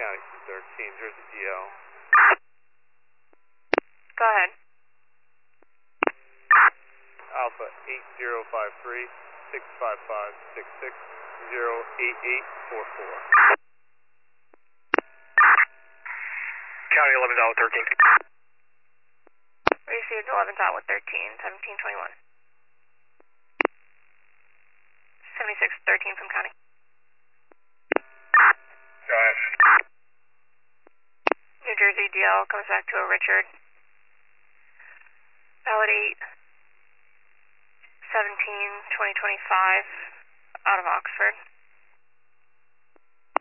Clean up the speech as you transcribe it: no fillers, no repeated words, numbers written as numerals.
County 13, Jersey DL. Go ahead. Alpha 8053 655 08844. County 11 dot with 13. Received 11 dot with 13, 1721. 7613 from County. Go ahead. New Jersey DL comes back to a Richard. Validate 17-2025 out of Oxford.